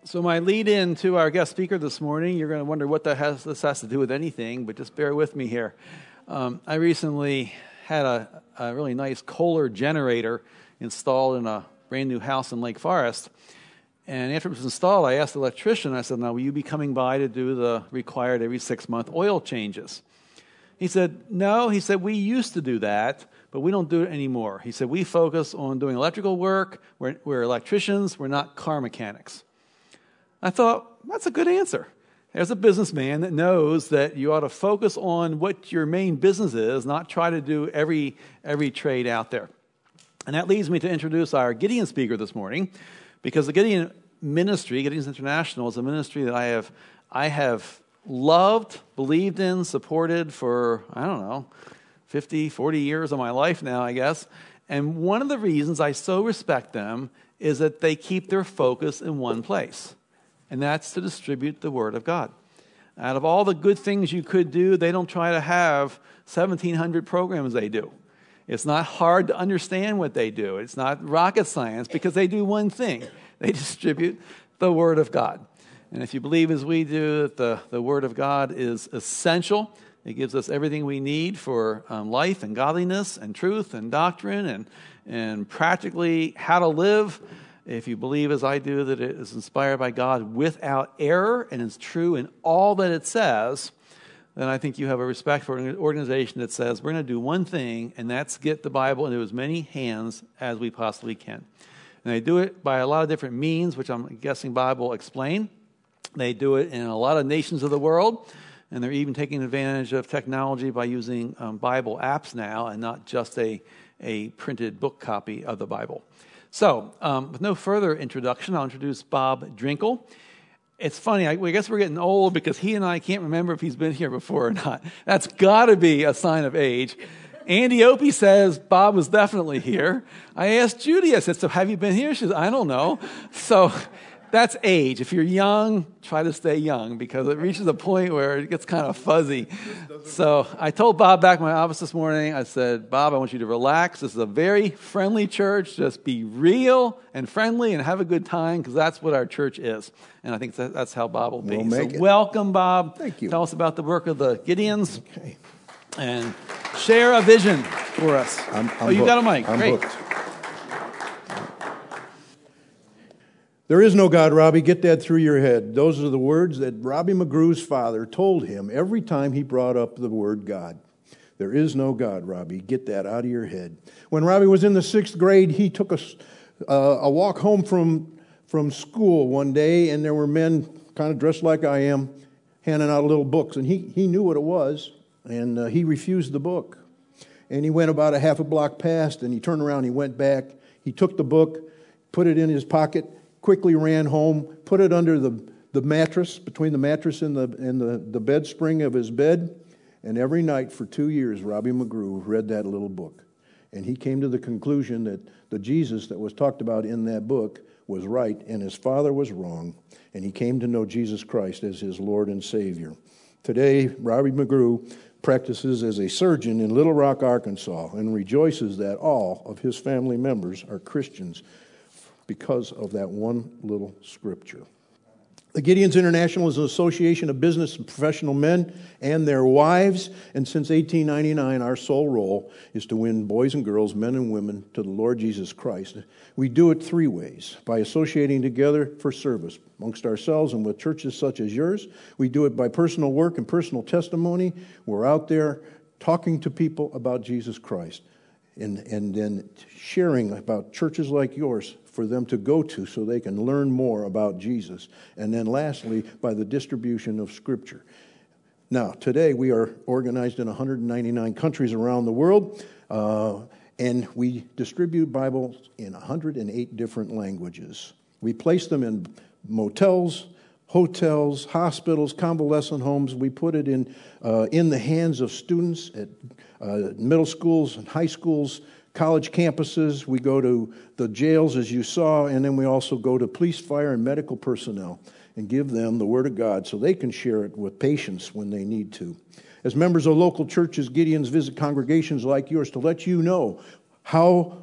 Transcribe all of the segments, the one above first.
So my lead-in to our guest speaker this morning, you're going to wonder what this has to do with anything, but just bear with me here. I recently had a really nice Kohler generator installed in a brand new house in Lake Forest. And after it was installed, I asked the electrician, I said, now, will you be coming by to do the required every 6-month oil changes? He said, no. He said, we used to do that, but we don't do it anymore. He said, we focus on doing electrical work. We're electricians. We're not car mechanics. I thought, that's a good answer. There's a businessman that knows that you ought to focus on what your main business is, not try to do every trade out there. And that leads me to introduce our Gideon speaker this morning, because the Gideon ministry, Gideon's International, is a ministry that I have loved, believed in, supported for, 50, 40 years of my life now, I guess. And one of the reasons I so respect them is that they keep their focus in one place. And that's to distribute the Word of God. Out of all the good things you could do, they don't try to have 1,700 programs they do. It's not hard to understand what they do. It's not rocket science, because they do one thing. They distribute the Word of God. And if you believe as we do that the Word of God is essential, it gives us everything we need for life and godliness and truth and doctrine and practically how to live. If you believe as I do that it is inspired by God without error and is true in all that it says, then I think you have a respect for an organization that says we're going to do one thing, and that's get the Bible into as many hands as we possibly can. And they do it by a lot of different means, which I'm guessing Bob will explain. They do it in a lot of nations of the world, and they're even taking advantage of technology by using Bible apps now and not just a printed book copy of the Bible. So, with no further introduction, I'll introduce Bob Drinkle. It's funny, I guess we're getting old because he and I can't remember if he's been here before or not. That's got to be a sign of age. Andy Opie says Bob was definitely here. I asked Judy, I said, so have you been here? She says, I don't know. So that's age. If you're young, try to stay young, because it reaches a point where it gets kind of fuzzy. So I told Bob back in my office this morning, I said, Bob, I want you to relax. This is a very friendly church. Just be real and friendly and have a good time, because that's what our church is. And I think that's how Bob will be. We'll make so it. Welcome, Bob. Thank you. Tell us about the work of the Gideons. Okay. And share a vision for us. You got a mic. I'm Great. booked. There is no God, Robbie. Get that through your head. Those are the words that Robbie McGrew's father told him every time he brought up the word God. There is no God, Robbie. Get that out of your head. When Robbie was in the 6th grade, he took a walk home from school one day, and there were men kind of dressed like I am handing out little books, and he knew what it was, and he refused the book. And he went about a half a block past, and he turned around, he went back, he took the book, put it in his pocket, quickly ran home, put it under the mattress, between the mattress and the bed spring of his bed, and every night for 2 years, Robbie McGrew read that little book. And he came to the conclusion that the Jesus that was talked about in that book was right, and his father was wrong, and he came to know Jesus Christ as his Lord and Savior. Today, Robbie McGrew practices as a surgeon in Little Rock, Arkansas, and rejoices that all of his family members are Christians because of that one little scripture. The Gideons International is an association of business and professional men and their wives, and since 1899, our sole role is to win boys and girls, men and women, to the Lord Jesus Christ. We do it 3 ways: by associating together for service amongst ourselves and with churches such as yours. We do it by personal work and personal testimony. We're out there talking to people about Jesus Christ, and then sharing about churches like yours for them to go to so they can learn more about Jesus. And then lastly, by the distribution of Scripture. Now, today we are organized in 199 countries around the world, and we distribute Bibles in 108 different languages. We place them in motels, hotels, hospitals, convalescent homes. We put it in the hands of students at middle schools and high schools, college campuses. We go to the jails, as you saw, and then we also go to police, fire, and medical personnel and give them the Word of God so they can share it with patients when they need to. As members of local churches, Gideons visit congregations like yours to let you know how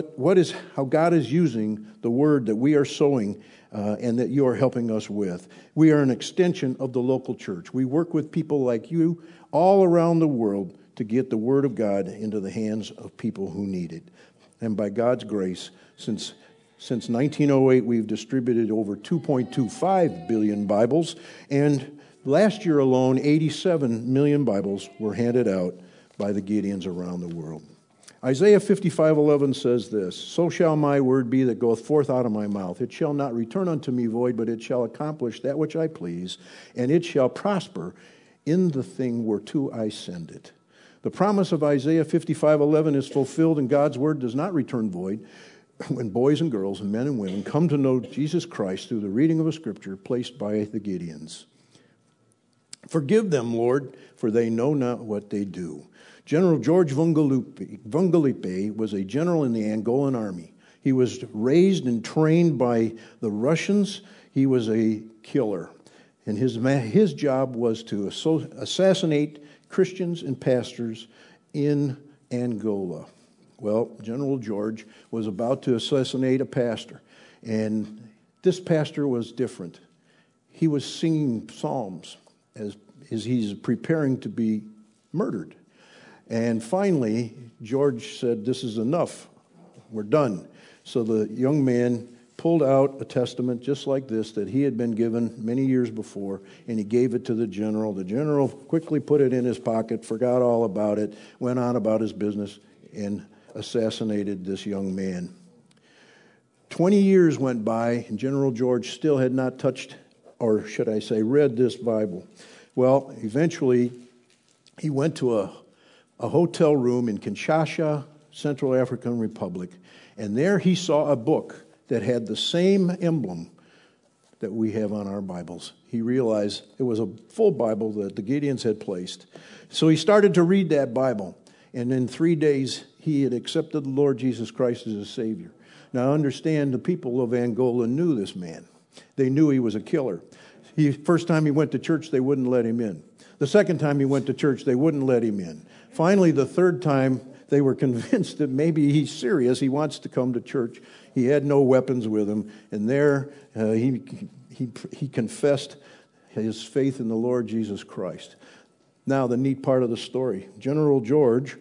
God is using the word that we are sowing and that you are helping us with. We are an extension of the local church. We work with people like you all around the world to get the word of God into the hands of people who need it. And by God's grace, since 1908, we've distributed over 2.25 billion Bibles, and last year alone, 87 million Bibles were handed out by the Gideons around the world. Isaiah 55:11 says this, "So shall my word be that goeth forth out of my mouth. It shall not return unto me void, but it shall accomplish that which I please, and it shall prosper in the thing whereto I send it." The promise of Isaiah 55:11 is fulfilled, and God's word does not return void when boys and girls and men and women come to know Jesus Christ through the reading of a scripture placed by the Gideons. Forgive them, Lord, for they know not what they do. General George Vungalipe was a general in the Angolan army. He was raised and trained by the Russians. He was a killer. And his job was to assassinate Christians and pastors in Angola. Well, General George was about to assassinate a pastor. And this pastor was different. He was singing psalms as he's preparing to be murdered. And finally, George said, "This is enough. We're done." So the young man pulled out a testament just like this that he had been given many years before, and he gave it to the general. The general quickly put it in his pocket, forgot all about it, went on about his business, and assassinated this young man. 20 years went by, and General George still had not touched, or should I say, read this Bible. Well, eventually, he went to a hotel room in Kinshasa, Central African Republic, and there he saw a book that had the same emblem that we have on our Bibles. He realized it was a full Bible that the Gideons had placed. So he started to read that Bible, and in 3 days, he had accepted the Lord Jesus Christ as his Savior. Now understand, the people of Angola knew this man. They knew he was a killer. First time he went to church, they wouldn't let him in. The second time he went to church, they wouldn't let him in. Finally, the third time, they were convinced that maybe he's serious. He wants to come to church. He had no weapons with him. And there he confessed his faith in the Lord Jesus Christ. Now, the neat part of the story. General George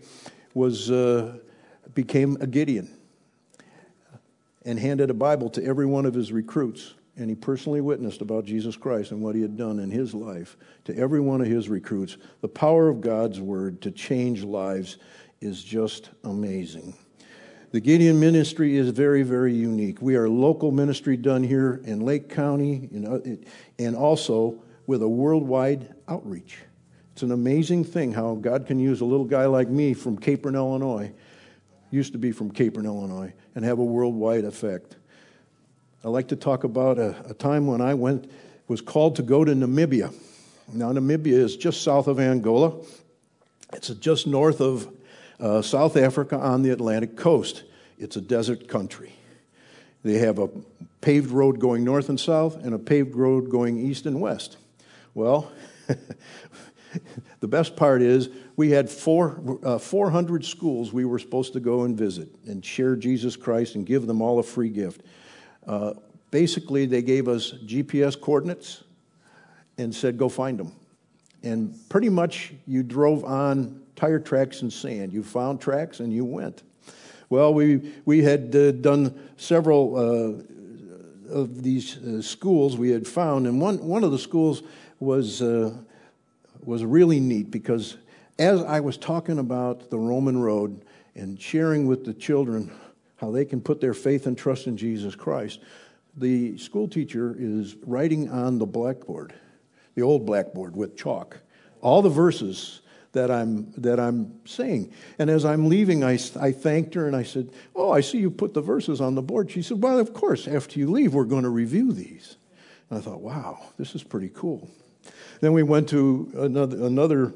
became a Gideon and handed a Bible to every one of his recruits. And he personally witnessed about Jesus Christ and what he had done in his life to every one of his recruits. The power of God's word to change lives is just amazing. The Gideon ministry is very, very unique. We are a local ministry done here in Lake County, and also with a worldwide outreach. It's an amazing thing how God can use a little guy like me from Capron, Illinois, used to be from Capron, Illinois, and have a worldwide effect. I like to talk about a time when I was called to go to Namibia. Now, Namibia is just south of Angola. It's just north of South Africa on the Atlantic coast. It's a desert country. They have a paved road going north and south and a paved road going east and west. Well, the best part is we had 400 schools we were supposed to go and visit and share Jesus Christ and give them all a free gift. Basically, they gave us GPS coordinates and said, go find them. And pretty much you drove on tire tracks and sand. You found tracks and you went. Well, we had done several of these schools we had found, and one of the schools was really neat because as I was talking about the Roman road and sharing with the children how they can put their faith and trust in Jesus Christ, the school teacher is writing on the blackboard, the old blackboard with chalk, all the verses that I'm saying. And as I'm leaving, I thanked her and I said, "Oh, I see you put the verses on the board." She said, "Well, of course, after you leave, we're going to review these." And I thought, wow, this is pretty cool. Then we went to another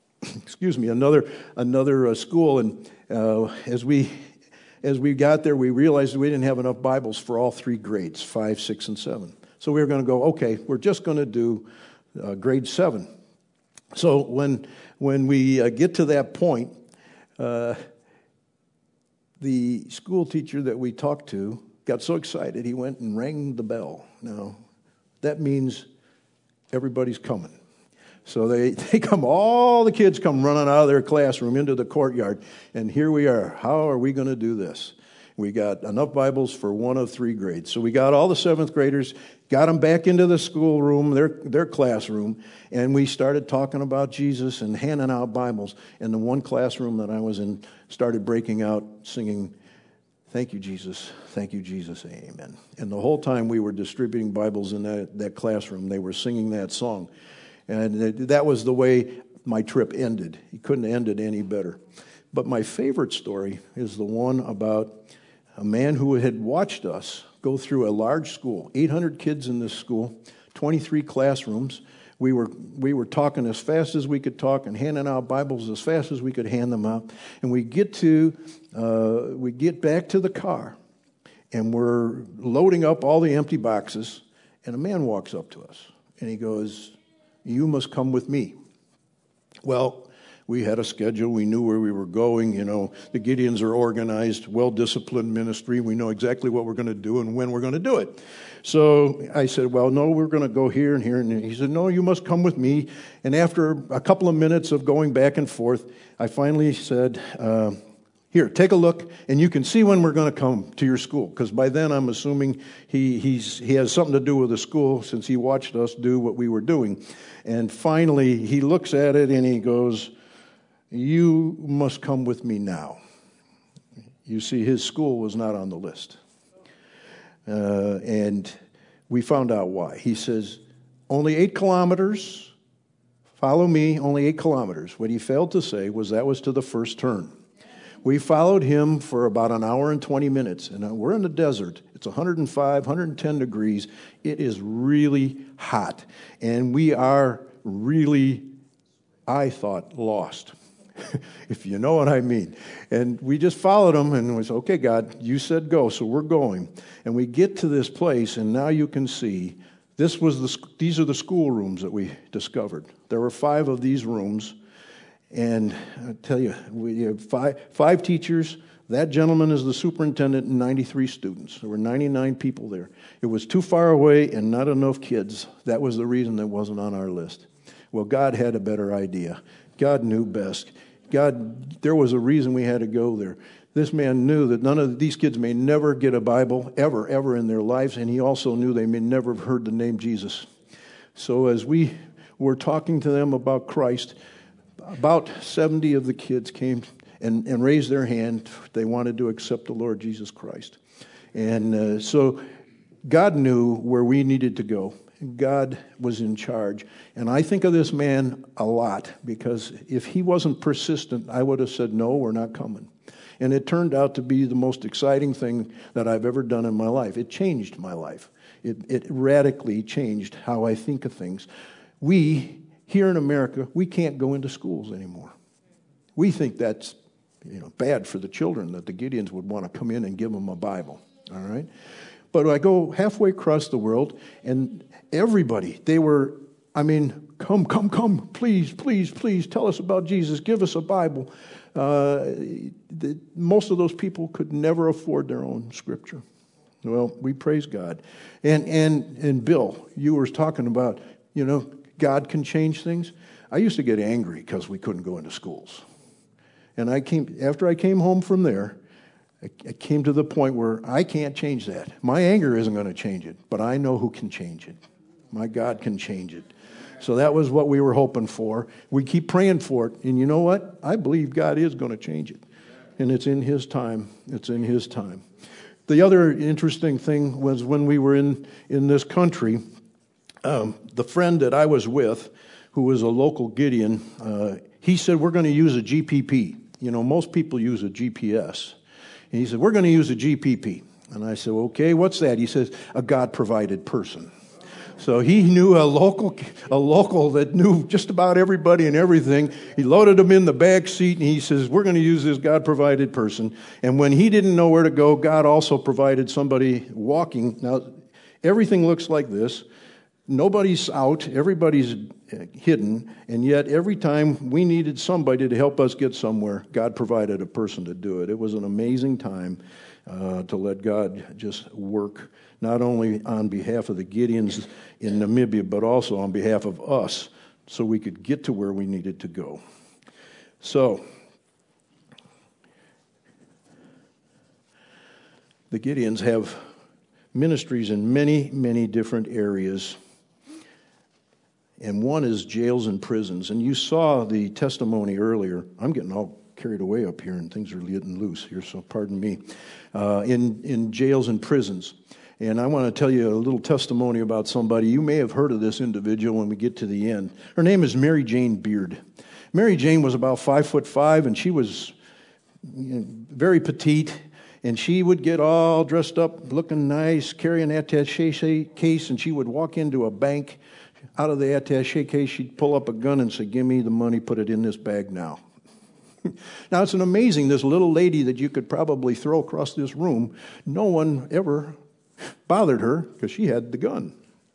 school, and as we got there, we realized we didn't have enough Bibles for all three grades, 5, 6, and 7. So we were going to go, okay, we're just going to do grade 7. So when we get to that point, the the school teacher that we talked to got so excited he went and rang the bell. Now, that means everybody's coming. So they come, all the kids come running out of their classroom into the courtyard, and here we are. How are we going to do this? We got enough Bibles for one of 3 grades. So we got all the 7th graders, got them back into the schoolroom, their classroom, and we started talking about Jesus and handing out Bibles. And the one classroom that I was in started breaking out singing, "Thank you, Jesus. Thank you, Jesus. Amen." And the whole time we were distributing Bibles in that classroom, they were singing that song. And that was the way my trip ended. You couldn't end it any better. But my favorite story is the one about a man who had watched us go through a large school, 800 kids in this school, 23 classrooms. We were talking as fast as we could talk and handing out Bibles as fast as we could hand them out. And we get back to the car, and we're loading up all the empty boxes, and a man walks up to us, and he goes, "You must come with me." Well, we had a schedule. We knew where we were going. You know, the Gideons are organized, well-disciplined ministry. We know exactly what we're going to do and when we're going to do it. So I said, "Well, no, we're going to go here and here." And he said, "No, you must come with me." And after a couple of minutes of going back and forth, I finally said, "Here, take a look, and you can see when we're going to come to your school." Because by then I'm assuming he has something to do with the school since he watched us do what we were doing. And finally he looks at it and he goes, "You must come with me now." You see, his school was not on the list. And we found out why. He says, "Only 8 kilometers, follow me, only 8 kilometers. What he failed to say was that was to the first turn. We followed him for about an hour and 20 minutes, and we're in the desert. It's 105, 110 degrees. It is really hot, and we are really, I thought, lost, if you know what I mean. And we just followed him, and we said, "Okay, God, you said go, so we're going." And we get to this place, and now you can see these are the schoolrooms that we discovered. There were 5 of these rooms. And I tell you, we have five teachers. That gentleman is the superintendent and 93 students. There were 99 people there. It was too far away and not enough kids. That was the reason that wasn't on our list. Well, God had a better idea. God knew best. There was a reason we had to go there. This man knew that none of these kids may never get a Bible, ever in their lives, and he also knew they may never have heard the name Jesus. So as we were talking to them about Christ, about 70 of the kids came and raised their hand. They wanted to accept the Lord Jesus Christ. And so God knew where we needed to go. God was in charge. And I think of this man a lot, because if he wasn't persistent, I would have said, "No, we're not coming." And it turned out to be the most exciting thing that I've ever done in my life. It changed my life. It radically changed how I think of things. Here in America, we can't go into schools anymore. We think that's bad for the children, that the Gideons would want to come in and give them a Bible. All right? But I go halfway across the world, and everybody, come, please, tell us about Jesus, give us a Bible. Most of those people could never afford their own scripture. Well, we praise God. And Bill, you were talking about, God can change things. I used to get angry because we couldn't go into schools. And after I came home from there, I came to the point where I can't change that. My anger isn't going to change it, but I know who can change it. My God can change it. So that was what we were hoping for. We keep praying for it. And you know what? I believe God is going to change it. And it's in His time. It's in His time. The other interesting thing was when we were in this country, the friend that I was with, who was a local Gideon, he said, "We're going to use a GPP. Most people use a GPS." And he said, "We're going to use a GPP." And I said, "Okay, what's that?" He says, "A God-provided person." So he knew a local that knew just about everybody and everything. He loaded them in the back seat, and he says, "We're going to use this God-provided person." And when he didn't know where to go, God also provided somebody walking. Now, everything looks like this. Nobody's out, everybody's hidden, and yet every time we needed somebody to help us get somewhere, God provided a person to do it. It was an amazing time to let God just work, not only on behalf of the Gideons in Namibia, but also on behalf of us, so we could get to where we needed to go. So, the Gideons have ministries in many, many different areas. And one is jails and prisons. And you saw the testimony earlier. I'm getting all carried away up here, and things are getting loose here, so pardon me. In jails and prisons. And I want to tell you a little testimony about somebody. You may have heard of this individual when we get to the end. Her name is Mary Jane Beard. Mary Jane was about 5'5", and she was very petite. And she would get all dressed up, looking nice, carry an attaché case, and she would walk into a bank. Out of the attaché case, she'd pull up a gun and say, "Give me the money, put it in this bag now." Now, it's amazing, this little lady that you could probably throw across this room, no one ever bothered her because she had the gun.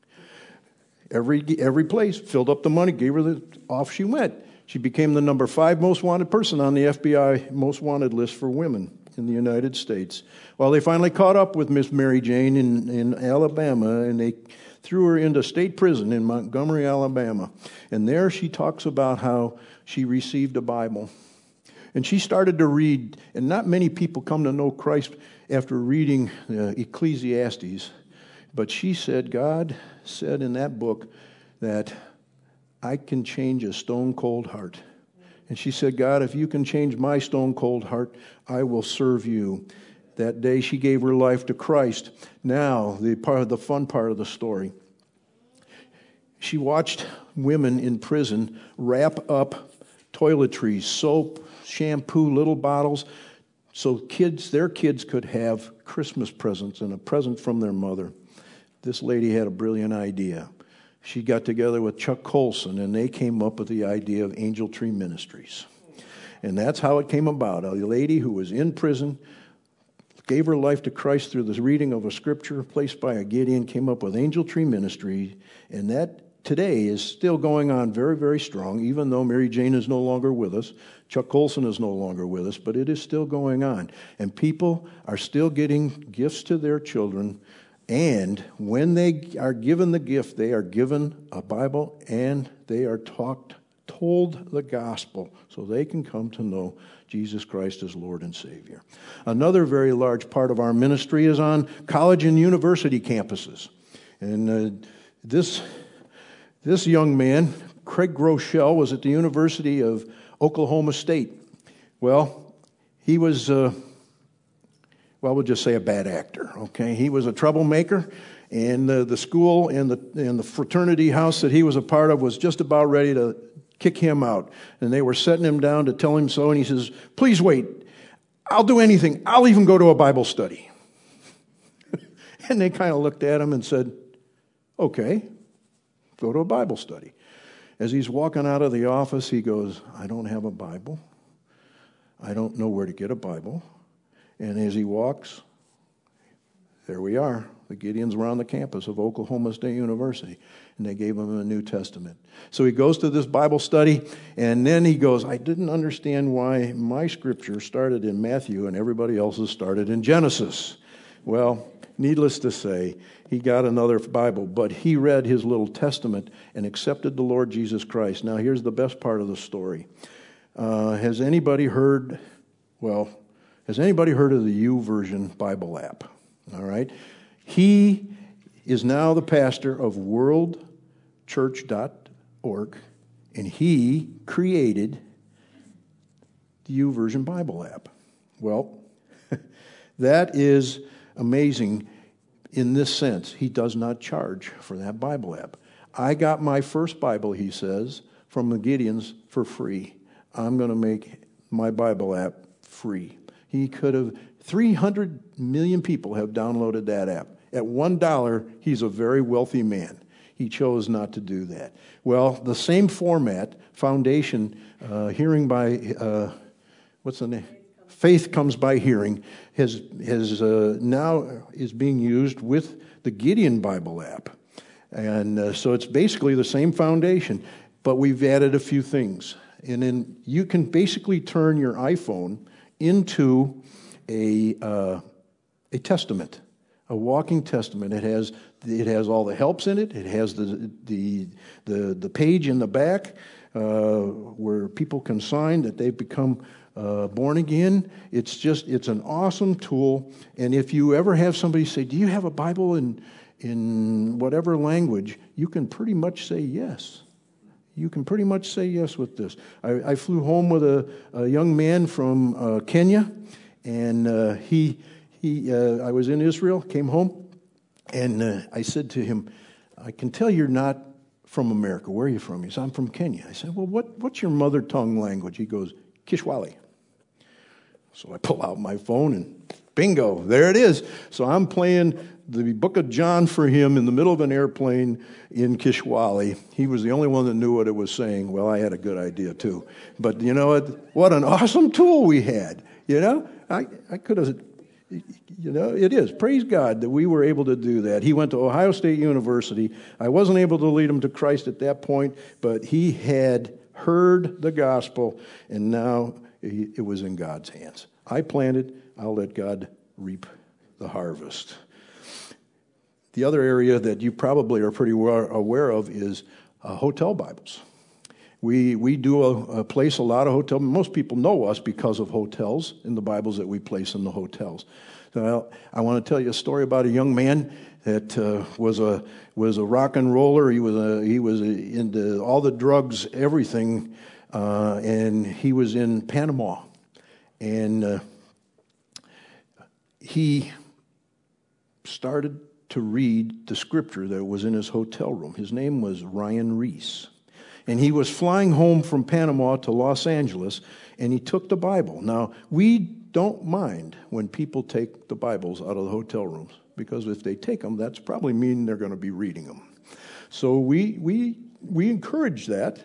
Every place filled up the money, gave her off she went. She became the number 5 most wanted person on the FBI most wanted list for women in the United States. Well, they finally caught up with Miss Mary Jane in Alabama, and they threw her into state prison in Montgomery, Alabama. And there she talks about how she received a Bible. And she started to read, and not many people come to know Christ after reading Ecclesiastes. But she said, God said in that book that I can change a stone-cold heart. And she said, God, if you can change my stone-cold heart, I will serve you. That day she gave her life to Christ. Now, the fun part of the story. She watched women in prison wrap up toiletries, soap, shampoo, little bottles, so their kids could have Christmas presents and a present from their mother. This lady had a brilliant idea. She got together with Chuck Colson, and they came up with the idea of Angel Tree Ministries. And that's how it came about. A lady who was in prison, gave her life to Christ through the reading of a scripture placed by a Gideon, came up with Angel Tree Ministry, and that today is still going on very, very strong, even though Mary Jane is no longer with us. Chuck Colson is no longer with us, but it is still going on. And people are still getting gifts to their children. And when they are given the gift, they are given a Bible and they are told the gospel so they can come to know Jesus Christ as Lord and Savior. Another very large part of our ministry is on college and university campuses. And this young man, Craig Groeschel, was at the University of Oklahoma State. Well, he was... we'll just say a bad actor, okay? He was a troublemaker, and the school and the fraternity house that he was a part of was just about ready to kick him out. And they were setting him down to tell him so, and he says, "Please wait. I'll do anything. I'll even go to a Bible study." And they kind of looked at him and said, "Okay, go to a Bible study." As he's walking out of the office, he goes, "I don't have a Bible. I don't know where to get a Bible." And as he walks, there we are. The Gideons were on the campus of Oklahoma State University, and they gave him a New Testament. So he goes to this Bible study, and then he goes, "I didn't understand why my scripture started in Matthew and everybody else's started in Genesis." Well, needless to say, he got another Bible, but he read his little testament and accepted the Lord Jesus Christ. Now, here's the best part of the story. Has anybody heard of the YouVersion Bible app? All right. He is now the pastor of worldchurch.org, and he created the YouVersion Bible app. Well, that is amazing in this sense. He does not charge for that Bible app. I got my first Bible, he says, from the Gideons for free. I'm going to make my Bible app free. He could have, 300 million people have downloaded that app. At $1, he's a very wealthy man. He chose not to do that. Well, the same format, Foundation, hearing by, what's the name? Faith Comes by Hearing, now is being used with the Gideon Bible app. And so it's basically the same foundation, but we've added a few things. And then you can basically turn your iPhone into a testament, a walking testament. It has all the helps in it. It has the page in the back where people can sign that they've become born again. It's an awesome tool. And if you ever have somebody say, "Do you have a Bible in whatever language?" you can pretty much say yes. You can pretty much say yes with this. I flew home with a young man from Kenya, and I was in Israel, came home, and I said to him, "I can tell you're not from America. Where are you from?" He said, "I'm from Kenya." I said, "Well, what's your mother tongue language?" He goes, "Kishwali." So I pull out my phone and bingo, there it is. So I'm playing the book of John for him in the middle of an airplane in Kishwali. He was the only one that knew what it was saying. Well, I had a good idea too. But you know what an awesome tool we had. You know, I could have, you know, it is. Praise God that we were able to do that. He went to Ohio State University. I wasn't able to lead him to Christ at that point, but he had heard the gospel, and now it was in God's hands. I planted, I'll let God reap the harvest. The other area that you probably are pretty aware of is hotel Bibles. We do place a lot of hotel. Most people know us because of hotels and the Bibles that we place in the hotels. So I want to tell you a story about a young man that was a rock and roller. He was into all the drugs, everything, and he was in Panama, and he started to read the scripture that was in his hotel room. His name was Ryan Reese. And he was flying home from Panama to Los Angeles, and he took the Bible. Now, we don't mind when people take the Bibles out of the hotel rooms, because if they take them, that's probably mean they're going to be reading them. So we encourage that.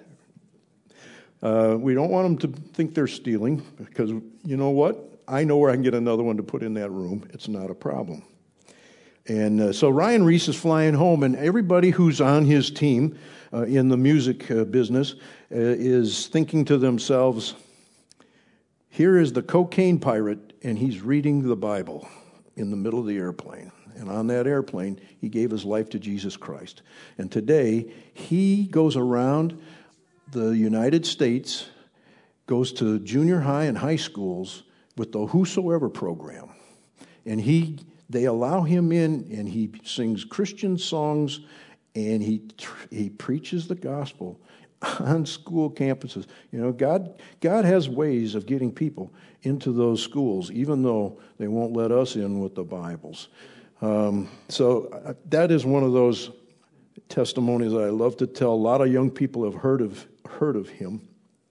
We don't want them to think they're stealing, because you know what? I know where I can get another one to put in that room. It's not a problem. And so Ryan Reese is flying home, and everybody who's on his team in the music business is thinking to themselves, here is the cocaine pirate, and he's reading the Bible in the middle of the airplane. And on that airplane, he gave his life to Jesus Christ. And today, he goes around the United States, goes to junior high and high schools with the Whosoever program. And they allow him in, and he sings Christian songs, and he preaches the gospel on school campuses. You know, God has ways of getting people into those schools, even though they won't let us in with the Bibles. So that is one of those testimonies that I love to tell. A lot of young people have heard of him.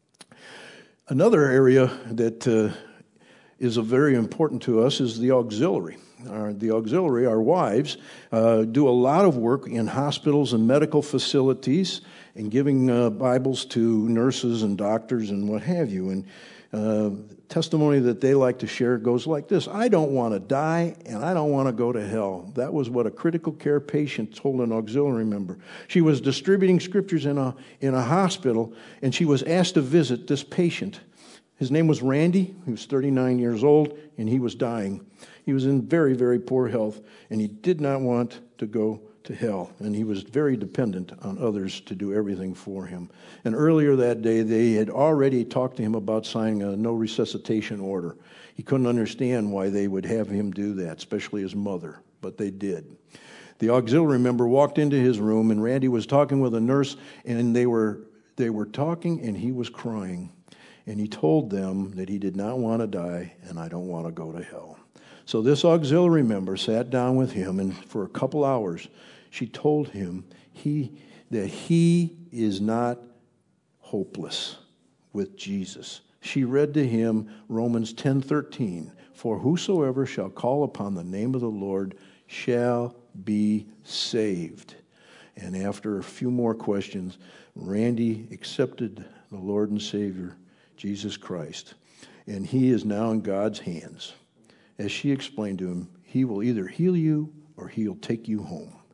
Another area that is very important to us is the auxiliary. Our wives, do a lot of work in hospitals and medical facilities and giving Bibles to nurses and doctors and what have you. And testimony that they like to share goes like this: I don't want to die, and I don't want to go to hell. That was what a critical care patient told an auxiliary member. She was distributing scriptures in a hospital, and she was asked to visit this patient. His name was Randy. He was 39 years old, and he was dying. He was in very, very poor health, and he did not want to go to hell, and he was very dependent on others to do everything for him. And earlier that day, they had already talked to him about signing a no resuscitation order. He couldn't understand why they would have him do that, especially his mother, but they did. The auxiliary member walked into his room, and Randy was talking with a nurse, and they were talking, and he was crying. And he told them that he did not want to die, and I don't want to go to hell. So this auxiliary member sat down with him, and for a couple hours, she told him that he is not hopeless with Jesus. She read to him Romans 10:13, for whosoever shall call upon the name of the Lord shall be saved. And after a few more questions, Randy accepted the Lord and Savior, Jesus Christ, and he is now in God's hands. As she explained to him, he will either heal you or he'll take you home.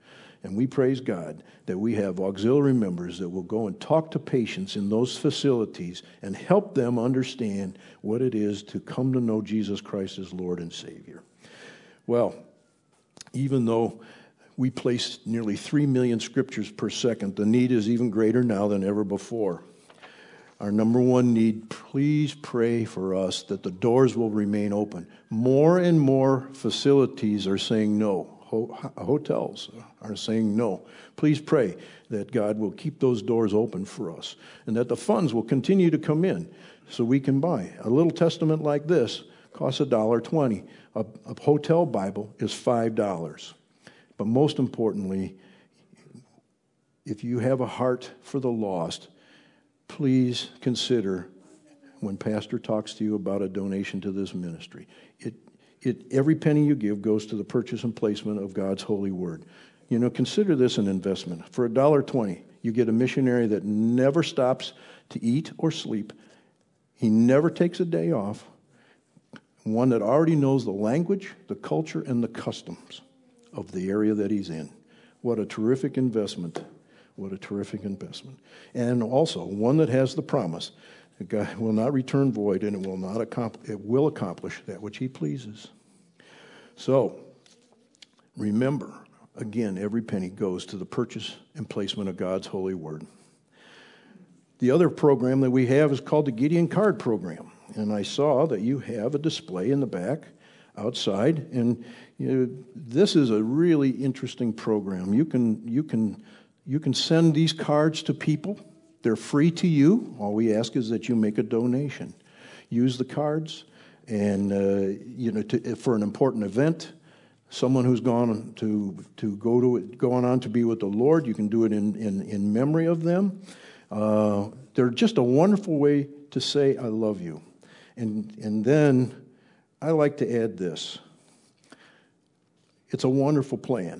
And we praise God that we have auxiliary members that will go and talk to patients in those facilities and help them understand what it is to come to know Jesus Christ as Lord and Savior. Well, even though we place nearly 3 million scriptures per second, the need is even greater now than ever before. Our number one need, please pray for us that the doors will remain open. More and more facilities are saying no. Hotels are saying no. Please pray that God will keep those doors open for us and that the funds will continue to come in so we can buy. A little testament like this costs $1.20. A hotel Bible is $5. But most importantly, if you have a heart for the lost, please consider when Pastor talks to you about a donation to this ministry. Every penny you give goes to the purchase and placement of God's holy word. You know, consider this an investment. For $1.20, you get a missionary that never stops to eat or sleep. He never takes a day off. One that already knows the language, the culture, and the customs of the area that he's in. What a terrific investment. What a terrific investment. And also, one that has the promise that God will not return void and it will accomplish that which he pleases. So, remember, again, every penny goes to the purchase and placement of God's holy word. The other program that we have is called the Gideon Card Program. And I saw that you have a display in the back outside. And this is a really interesting program. You can send these cards to people. They're free to you. All we ask is that you make a donation. Use the cards, and for an important event, someone who's gone on to be with the Lord, you can do it in memory of them. They're just a wonderful way to say I love you. And then I like to add this. It's a wonderful plan.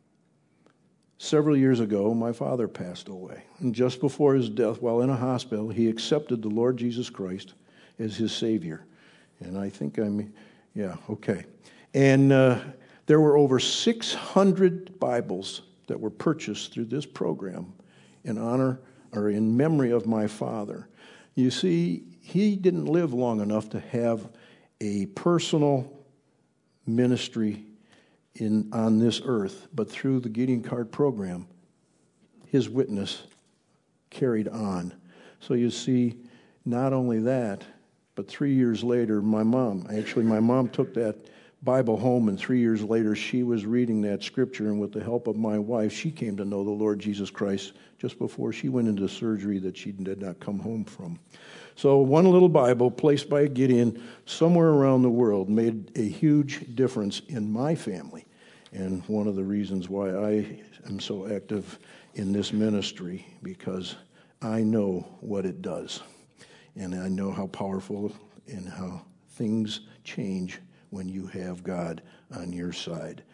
Several years ago, my father passed away. And just before his death, while in a hospital, he accepted the Lord Jesus Christ as his Savior. And I think okay. And there were over 600 Bibles that were purchased through this program in honor or in memory of my father. You see, he didn't live long enough to have a personal ministry on this earth, but through the Gideon Card Program, his witness carried on. So you see, not only that, but 3 years later, my mom took that Bible home, and 3 years later, she was reading that scripture, and with the help of my wife, she came to know the Lord Jesus Christ just before she went into surgery that she did not come home from. So one little Bible placed by a Gideon somewhere around the world made a huge difference in my family, and one of the reasons why I am so active in this ministry, because I know what it does, and I know how powerful and how things change when you have God on your side.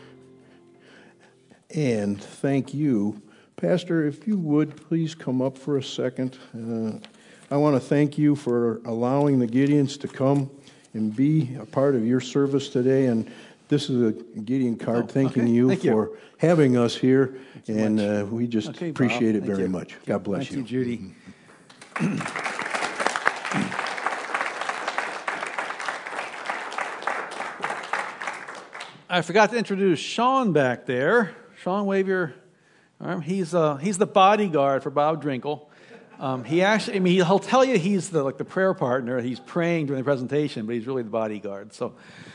And thank you. Pastor, if you would please come up for a second. I want to thank you for allowing the Gideons to come and be a part of your service today. And this is a Gideon card thanking you for having us here. And we just appreciate it very much. God bless you. Thank you, Judy. I forgot to introduce Sean back there. Sean, wave your arm. He's the bodyguard for Bob Drinkle. He'll tell you he's the prayer partner. He's praying during the presentation, but he's really the bodyguard. So,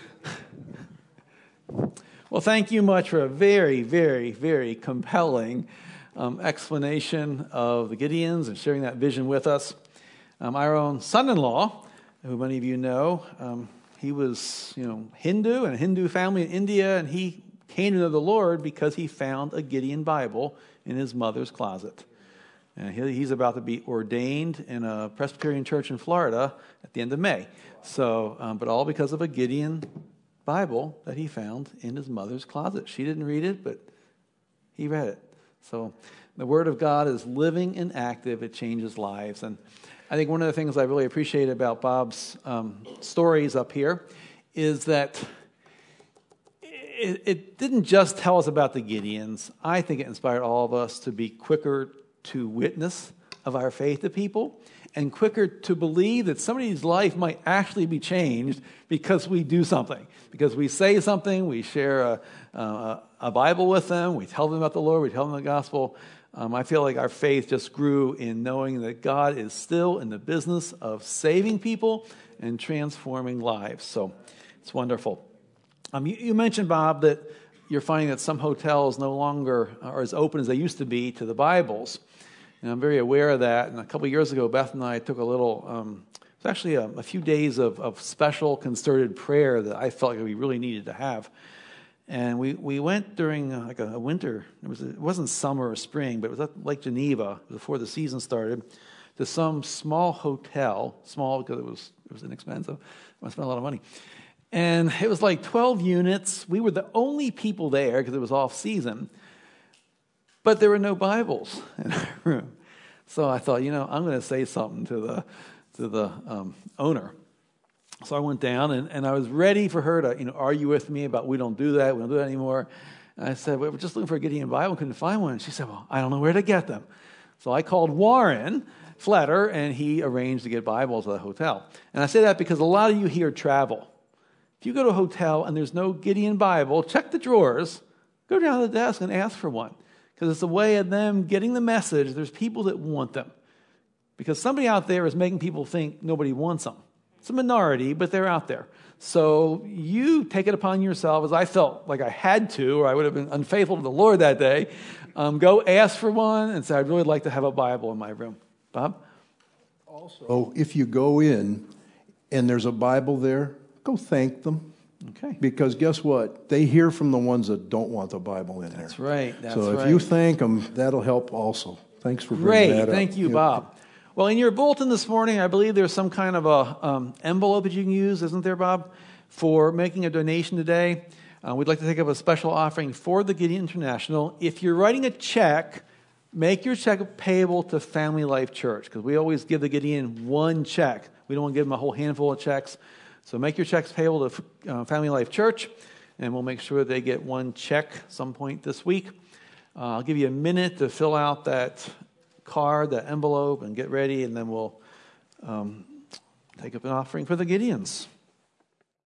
well, thank you much for a very, very, very compelling explanation of the Gideons and sharing that vision with us. Our own son-in-law, who many of you know, he was, Hindu and a Hindu family in India, and he came to know the Lord because he found a Gideon Bible in his mother's closet. And he's about to be ordained in a Presbyterian church in Florida at the end of May. So, but all because of a Gideon Bible that he found in his mother's closet. She didn't read it, but he read it. So the Word of God is living and active. It changes lives. And I think one of the things I really appreciate about Bob's stories up here is that it didn't just tell us about the Gideons. I think it inspired all of us to be quicker to witness of our faith to people and quicker to believe that somebody's life might actually be changed because we do something, because we say something, we share a Bible with them, we tell them about the Lord, we tell them the gospel. I feel like our faith just grew in knowing that God is still in the business of saving people and transforming lives. So it's wonderful. You mentioned, Bob, that you're finding that some hotels no longer are as open as they used to be to the Bibles. And I'm very aware of that. And a couple of years ago, Beth and I took a little, it was actually a few days of special concerted prayer that I felt like we really needed to have. And we went during like a winter. It wasn't summer or spring, but it was at Lake Geneva before the season started, to some small hotel, small because it was inexpensive. I spent a lot of money. And it was like 12 units. We were the only people there because it was off season. But there were no Bibles in our room. So I thought, I'm going to say something to the owner. So I went down and I was ready for her to, argue with me about we don't do that anymore. And I said, we're just looking for a Gideon Bible, couldn't find one. And she said, well, I don't know where to get them. So I called Warren Fletter, and he arranged to get Bibles at the hotel. And I say that because a lot of you here travel. If you go to a hotel and there's no Gideon Bible, check the drawers, go down to the desk and ask for one. Because it's a way of them getting the message. There's people that want them. Because somebody out there is making people think nobody wants them. It's a minority, but they're out there. So you take it upon yourself, as I felt like I had to, or I would have been unfaithful to the Lord that day. Go ask for one and say, I'd really like to have a Bible in my room. Bob? Also, if you go in and there's a Bible there, go thank them. Okay. Because guess what? They hear from the ones that don't want the Bible in there. That's right. So if you thank them, that'll help also. Thanks for bringing that up. Great. Thank you, Bob. Well, in your bulletin this morning, I believe there's some kind of a envelope that you can use, isn't there, Bob, for making a donation today. We'd like to take up a special offering for the Gideon International. If you're writing a check, make your check payable to Family Life Church, because we always give the Gideon one check. We don't want to give them a whole handful of checks. So make your checks payable to Family Life Church, and we'll make sure they get one check some point this week. I'll give you a minute to fill out that card, that envelope, and get ready, and then we'll take up an offering for the Gideons.